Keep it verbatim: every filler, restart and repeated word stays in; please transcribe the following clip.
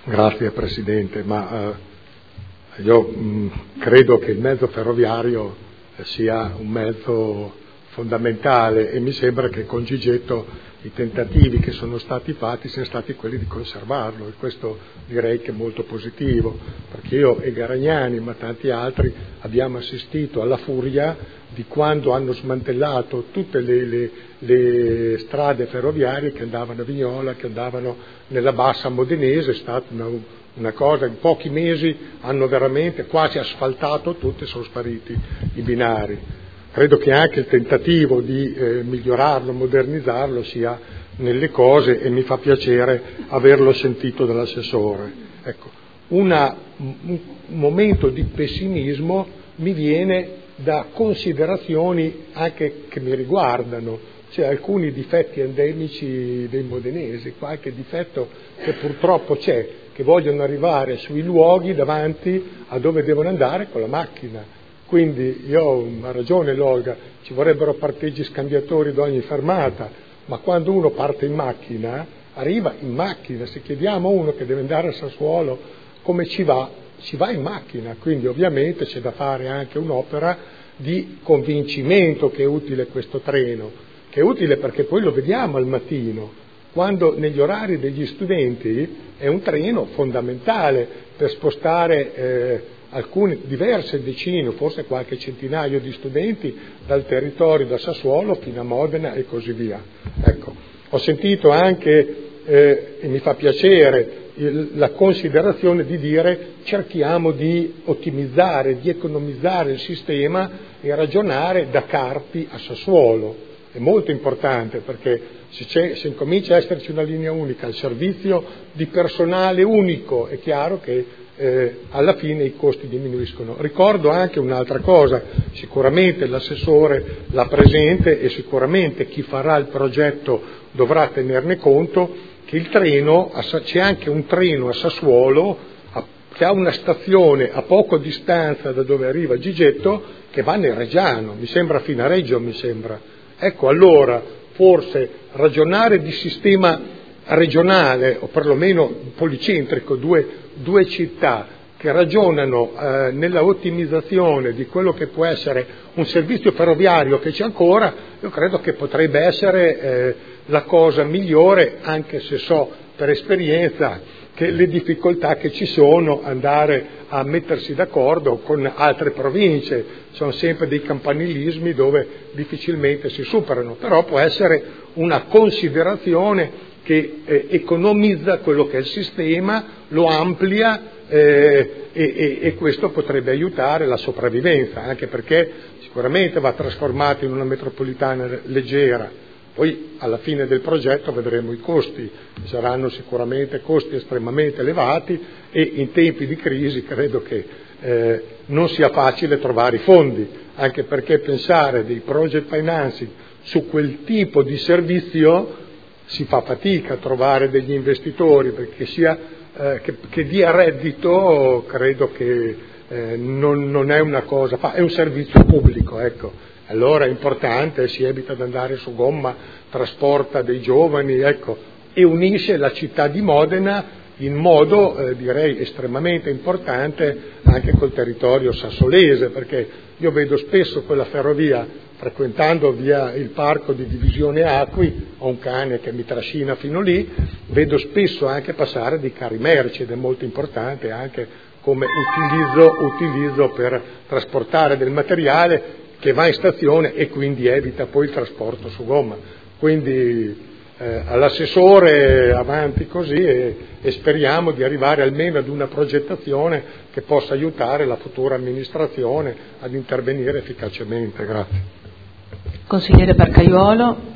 Grazie Presidente, ma eh, io mh, credo che il mezzo ferroviario sia un mezzo fondamentale e mi sembra che con Gigetto i tentativi che sono stati fatti siano stati quelli di conservarlo, e questo direi che è molto positivo, perché io e Garagnani, ma tanti altri, abbiamo assistito alla furia di quando hanno smantellato tutte le, le, le strade ferroviarie che andavano a Vignola, che andavano nella bassa modenese. È stata una, una cosa, in pochi mesi hanno veramente quasi asfaltato tutto e sono spariti i binari. Credo che anche il tentativo di eh, migliorarlo, modernizzarlo sia nelle cose, e mi fa piacere averlo sentito dall'assessore. Ecco, una, un momento di pessimismo mi viene da considerazioni anche che mi riguardano, cioè alcuni difetti endemici dei modenesi, qualche difetto che purtroppo c'è, che vogliono arrivare sui luoghi davanti a dove devono andare con la macchina. Quindi io, ha ragione l'Olga, ci vorrebbero parcheggi scambiatori da ogni fermata, ma quando uno parte in macchina, arriva in macchina. Se chiediamo a uno che deve andare a Sassuolo come ci va, ci va in macchina. Quindi ovviamente c'è da fare anche un'opera di convincimento che è utile questo treno, che è utile perché poi lo vediamo al mattino, quando negli orari degli studenti è un treno fondamentale per spostare eh, alcune diverse decine, forse qualche centinaio di studenti dal territorio, da Sassuolo fino a Modena e così via. Ecco, ho sentito anche, eh, e mi fa piacere, il, la considerazione di dire cerchiamo di ottimizzare, di economizzare il sistema e ragionare da Carpi a Sassuolo. È molto importante, perché se, c'è, se incomincia a esserci una linea unica al servizio di personale unico, è chiaro che Eh, alla fine i costi diminuiscono. Ricordo anche un'altra cosa, sicuramente l'assessore l'ha presente e sicuramente chi farà il progetto dovrà tenerne conto, che il treno, c'è anche un treno a Sassuolo a, che ha una stazione a poco distanza da dove arriva Gigetto, che va nel Reggiano, mi sembra fino a Reggio, mi sembra. Ecco, allora forse ragionare di sistema regionale o perlomeno policentrico, due, due città che ragionano eh, nella ottimizzazione di quello che può essere un servizio ferroviario che c'è ancora, io credo che potrebbe essere eh, la cosa migliore, anche se so per esperienza che le difficoltà che ci sono andare a mettersi d'accordo con altre province, sono sempre dei campanilismi dove difficilmente si superano, però può essere una considerazione che eh, economizza quello che è il sistema, lo amplia eh, e, e, e questo potrebbe aiutare la sopravvivenza, anche perché sicuramente va trasformato in una metropolitana leggera. Poi alla fine del progetto vedremo i costi, saranno sicuramente costi estremamente elevati e in tempi di crisi credo che eh, non sia facile trovare i fondi, anche perché pensare dei project financing su quel tipo di servizio si fa fatica a trovare degli investitori, perché sia eh, che, che dia reddito credo che eh, non, non è una cosa, fa, è un servizio pubblico, ecco. Allora è importante, si evita di andare su gomma, trasporta dei giovani, ecco, e unisce la città di Modena in modo eh, direi estremamente importante anche col territorio sassolese, perché io vedo spesso quella ferrovia, frequentando via il parco di Divisione Acqui, ho un cane che mi trascina fino lì, vedo spesso anche passare dei carri merci ed è molto importante anche come utilizzo, utilizzo per trasportare del materiale che va in stazione e quindi evita poi il trasporto su gomma. Quindi eh, all'assessore avanti così e, e speriamo di arrivare almeno ad una progettazione che possa aiutare la futura amministrazione ad intervenire efficacemente. Grazie. Consigliere Barcaiuolo.